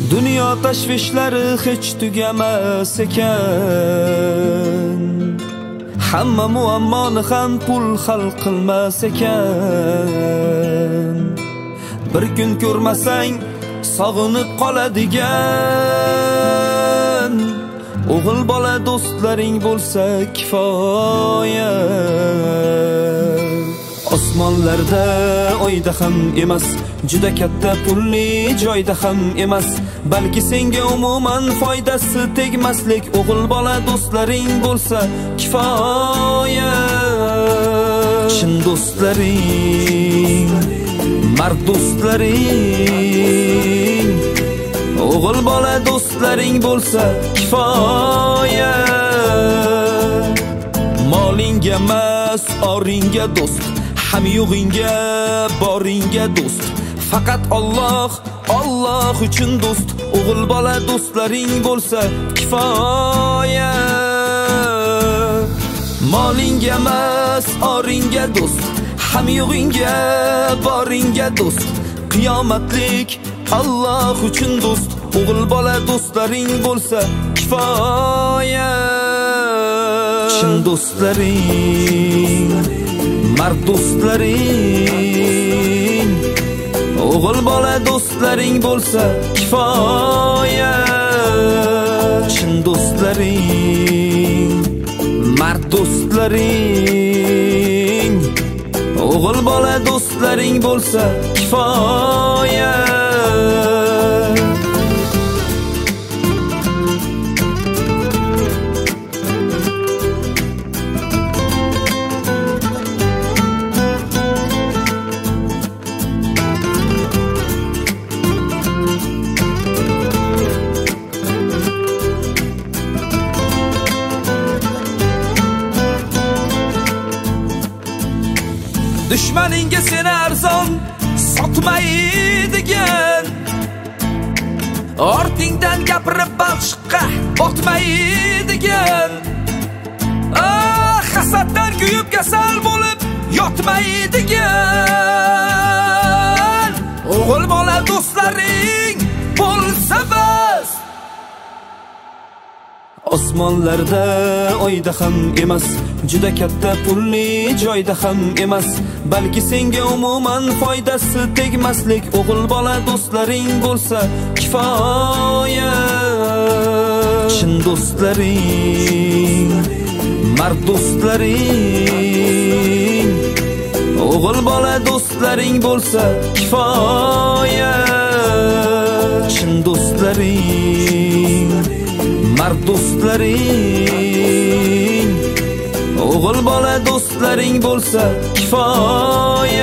Dunyo tashvishlari hech tugamas ekan, hamma muammoni ham pul hal qilmas ekan. Bir kun ko'rmasang sog'inib qoladigan o'g'il bola do'stlaring bo'lsa kifoya. Osmonlarda oyda ham emas, juda katta pulli joyda ham emas, balki senga umuman foydasi tegmaslik o'g'il bola do'stlaring bo'lsa kifoya. Chin do'stlaring, mard do'stlaring, o'g'il bola do'stlaring bo'lsa kifoya. Molingga emas, oringga do'st, ham yo'g'ingga boringga do'st. Faqat Alloh, Alloh uchun do'st, o'g'il bola do'stlaring bo'lsa kifoya. Molingga emas, oringga do'st, ham yo'g'ingga boringga do'st. Qiyomatlik Alloh uchun do'st, o'g'il bola do'stlaring bo'lsa kifoya. Chin do'stlaring, mard do'stlaring, o'g'il bola do'stlaring bo'lsa kifoya. Chin do'stlaring, mard do'stlaring, o'g'il bola do'stlaring bo'lsa kifoya. Düşmaningga seni arzon sotmaydigan, ortingdan gapirib balchiqqa botmaydigan, hasaddan kuyib kasal bo'lib yotmaydigan o'g'il bola do'stlaring bo'lsa bas. Osmonlarda oyda ham emas, juda katta pulli joyda ham emas, balki senga umuman foydasi tegmaslik o'g'il bola do'stlaring bo'lsa kifoya. Chin do'stlaring, mard do'stlaring, o'g'il bola do'stlaring bo'lsa kifoya. Chin do'stlaring, mard do'stlaring, o'g'il bola do'stlaring bo'lsa kifoya.